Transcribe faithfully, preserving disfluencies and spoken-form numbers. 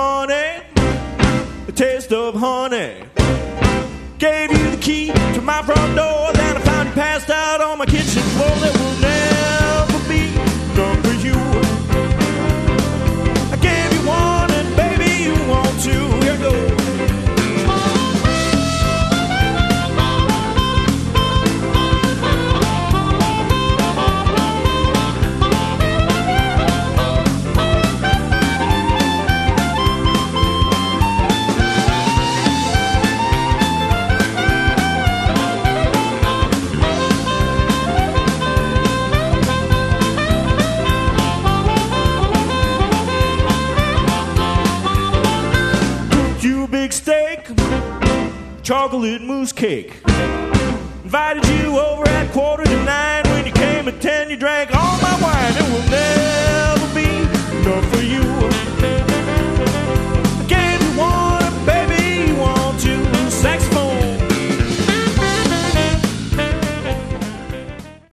morning, the taste of honey. Gave you the key to my front door, then I found you passed out on my kitchen floor. There will never be none for you. I gave you one and baby you want two. Here goes. Chocolate mousse cake. Invited you over at quarter to nine. When you came at ten, you drank all my wine. It will never be enough for you.